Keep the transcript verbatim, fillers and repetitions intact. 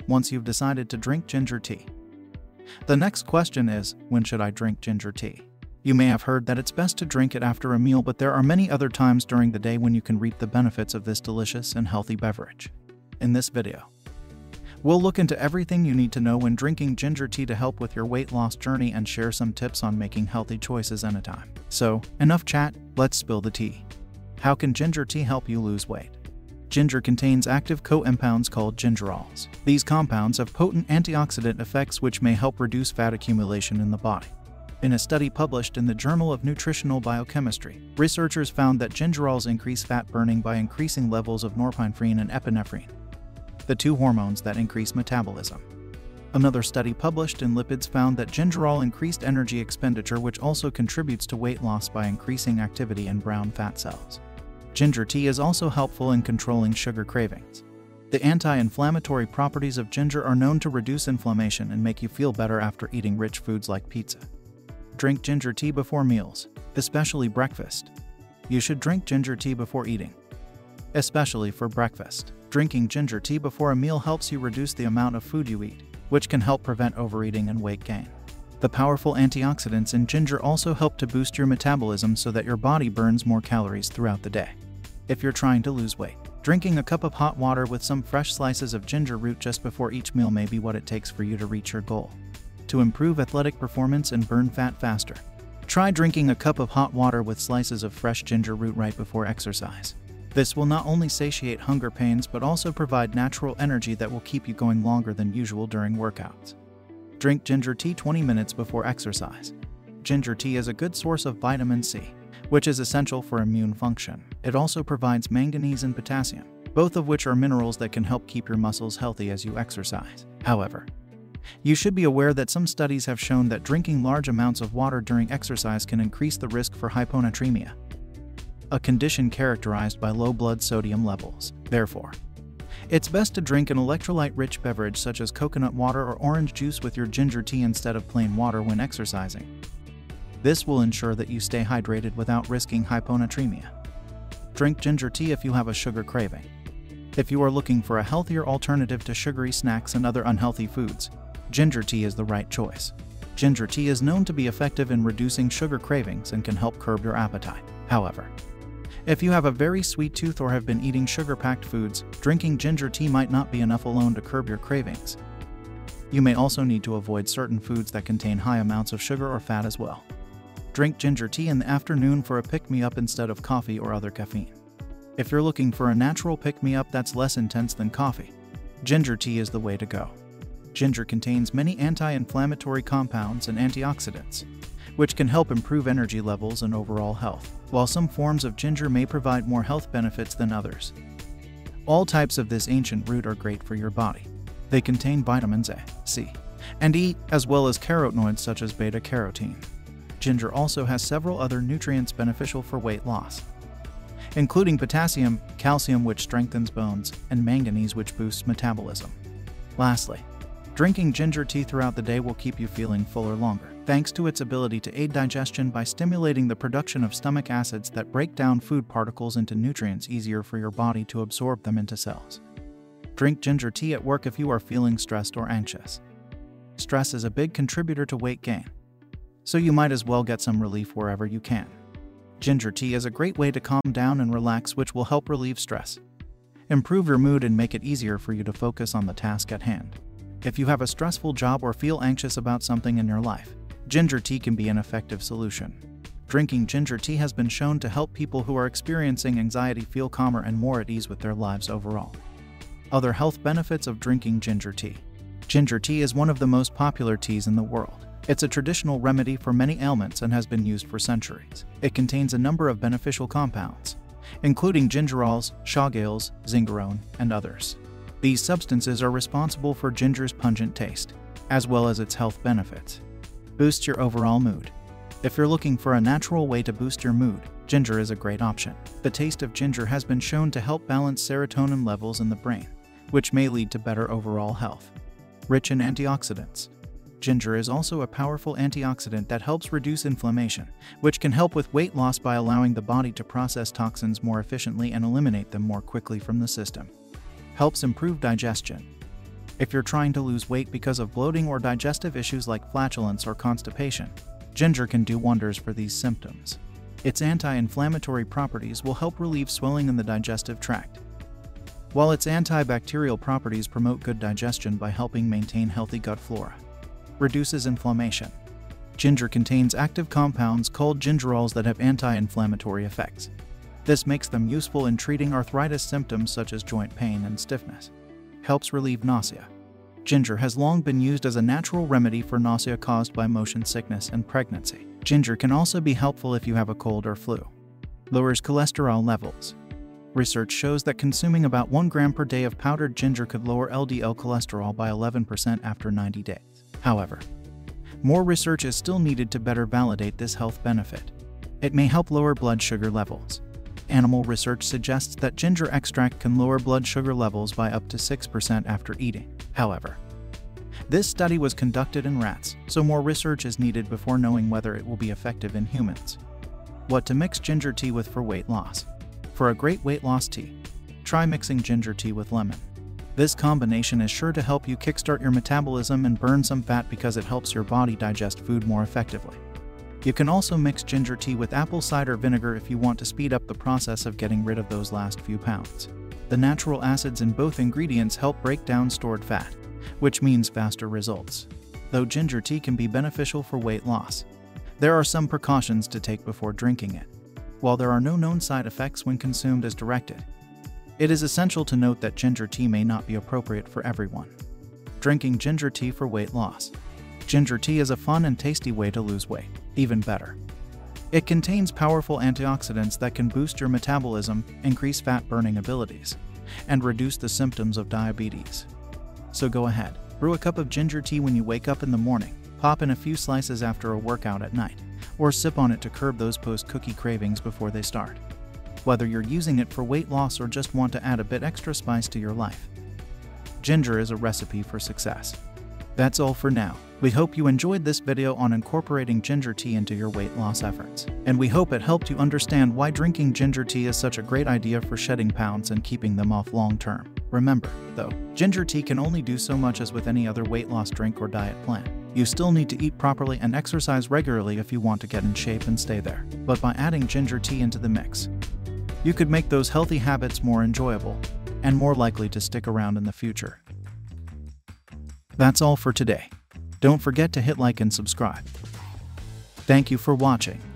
once you've decided to drink ginger tea. The next question is, when should I drink ginger tea? You may have heard that it's best to drink it after a meal, but there are many other times during the day when you can reap the benefits of this delicious and healthy beverage. In this video, we'll look into everything you need to know when drinking ginger tea to help with your weight loss journey and share some tips on making healthy choices anytime. So, enough chat, let's spill the tea. How can ginger tea help you lose weight? Ginger contains active compounds called gingerols. These compounds have potent antioxidant effects which may help reduce fat accumulation in the body. In a study published in the Journal of Nutritional Biochemistry, researchers found that gingerols increase fat burning by increasing levels of norepinephrine and epinephrine, the two hormones that increase metabolism. Another study published in Lipids found that gingerol increased energy expenditure, which also contributes to weight loss by increasing activity in brown fat cells. Ginger tea is also helpful in controlling sugar cravings. The anti-inflammatory properties of ginger are known to reduce inflammation and make you feel better after eating rich foods like pizza. Drink ginger tea before meals, especially breakfast. You should drink ginger tea before eating, especially for breakfast. Drinking ginger tea before a meal helps you reduce the amount of food you eat, which can help prevent overeating and weight gain. The powerful antioxidants in ginger also help to boost your metabolism so that your body burns more calories throughout the day. If you're trying to lose weight, drinking a cup of hot water with some fresh slices of ginger root just before each meal may be what it takes for you to reach your goal. To improve athletic performance and burn fat faster, try drinking a cup of hot water with slices of fresh ginger root right before exercise. This will not only satiate hunger pains but also provide natural energy that will keep you going longer than usual during workouts. Drink ginger tea twenty minutes before exercise. Ginger tea is a good source of vitamin C, which is essential for immune function. It also provides manganese and potassium, both of which are minerals that can help keep your muscles healthy as you exercise. However, you should be aware that some studies have shown that drinking large amounts of water during exercise can increase the risk for hyponatremia, a condition characterized by low blood sodium levels. Therefore, it's best to drink an electrolyte-rich beverage such as coconut water or orange juice with your ginger tea instead of plain water when exercising. This will ensure that you stay hydrated without risking hyponatremia. Drink ginger tea if you have a sugar craving. If you are looking for a healthier alternative to sugary snacks and other unhealthy foods, ginger tea is the right choice. Ginger tea is known to be effective in reducing sugar cravings and can help curb your appetite. However, if you have a very sweet tooth or have been eating sugar-packed foods, drinking ginger tea might not be enough alone to curb your cravings. You may also need to avoid certain foods that contain high amounts of sugar or fat as well. Drink ginger tea in the afternoon for a pick-me-up instead of coffee or other caffeine. If you're looking for a natural pick-me-up that's less intense than coffee, ginger tea is the way to go. Ginger contains many anti-inflammatory compounds and antioxidants, which can help improve energy levels and overall health. While some forms of ginger may provide more health benefits than others, all types of this ancient root are great for your body. They contain vitamins A, C, and E, as well as carotenoids such as beta-carotene. Ginger also has several other nutrients beneficial for weight loss, including potassium, calcium which strengthens bones, and manganese which boosts metabolism. Lastly, drinking ginger tea throughout the day will keep you feeling fuller longer, thanks to its ability to aid digestion by stimulating the production of stomach acids that break down food particles into nutrients easier for your body to absorb them into cells. Drink ginger tea at work if you are feeling stressed or anxious. Stress is a big contributor to weight gain, so you might as well get some relief wherever you can. Ginger tea is a great way to calm down and relax, which will help relieve stress, improve your mood, and make it easier for you to focus on the task at hand. If you have a stressful job or feel anxious about something in your life, ginger tea can be an effective solution. Drinking ginger tea has been shown to help people who are experiencing anxiety feel calmer and more at ease with their lives overall. Other health benefits of drinking ginger tea. Ginger tea is one of the most popular teas in the world. It's a traditional remedy for many ailments and has been used for centuries. It contains a number of beneficial compounds, including gingerols, shawgales, zingerone, and others. These substances are responsible for ginger's pungent taste, as well as its health benefits. Boost your overall mood. If you're looking for a natural way to boost your mood, ginger is a great option. The taste of ginger has been shown to help balance serotonin levels in the brain, which may lead to better overall health. Rich in antioxidants. Ginger is also a powerful antioxidant that helps reduce inflammation, which can help with weight loss by allowing the body to process toxins more efficiently and eliminate them more quickly from the system. Helps improve digestion. If you're trying to lose weight because of bloating or digestive issues like flatulence or constipation, ginger can do wonders for these symptoms. Its anti-inflammatory properties will help relieve swelling in the digestive tract, while its antibacterial properties promote good digestion by helping maintain healthy gut flora. Reduces inflammation. Ginger contains active compounds called gingerols that have anti-inflammatory effects. This makes them useful in treating arthritis symptoms such as joint pain and stiffness. Helps relieve nausea. Ginger has long been used as a natural remedy for nausea caused by motion sickness and pregnancy. Ginger can also be helpful if you have a cold or flu. Lowers cholesterol levels. Research shows that consuming about one gram per day of powdered ginger could lower L D L cholesterol by eleven percent after ninety days. However, more research is still needed to better validate this health benefit. It may help lower blood sugar levels. Animal research suggests that ginger extract can lower blood sugar levels by up to six percent after eating. However, this study was conducted in rats, so more research is needed before knowing whether it will be effective in humans. What to mix ginger tea with for weight loss. For a great weight loss tea, try mixing ginger tea with lemon. This combination is sure to help you kickstart your metabolism and burn some fat because it helps your body digest food more effectively. You can also mix ginger tea with apple cider vinegar if you want to speed up the process of getting rid of those last few pounds. The natural acids in both ingredients help break down stored fat, which means faster results. Though ginger tea can be beneficial for weight loss, there are some precautions to take before drinking it. While there are no known side effects when consumed as directed, it is essential to note that ginger tea may not be appropriate for everyone. Drinking ginger tea for weight loss. Ginger tea is a fun and tasty way to lose weight. Even better, it contains powerful antioxidants that can boost your metabolism, increase fat-burning abilities, and reduce the symptoms of diabetes. So go ahead, brew a cup of ginger tea when you wake up in the morning, pop in a few slices after a workout at night, or sip on it to curb those post-cookie cravings before they start. Whether you're using it for weight loss or just want to add a bit extra spice to your life, ginger is a recipe for success. That's all for now. We hope you enjoyed this video on incorporating ginger tea into your weight loss efforts, and we hope it helped you understand why drinking ginger tea is such a great idea for shedding pounds and keeping them off long term. Remember, though, ginger tea can only do so much as with any other weight loss drink or diet plan. You still need to eat properly and exercise regularly if you want to get in shape and stay there. But by adding ginger tea into the mix, you could make those healthy habits more enjoyable and more likely to stick around in the future. That's all for today. Don't forget to hit like and subscribe. Thank you for watching.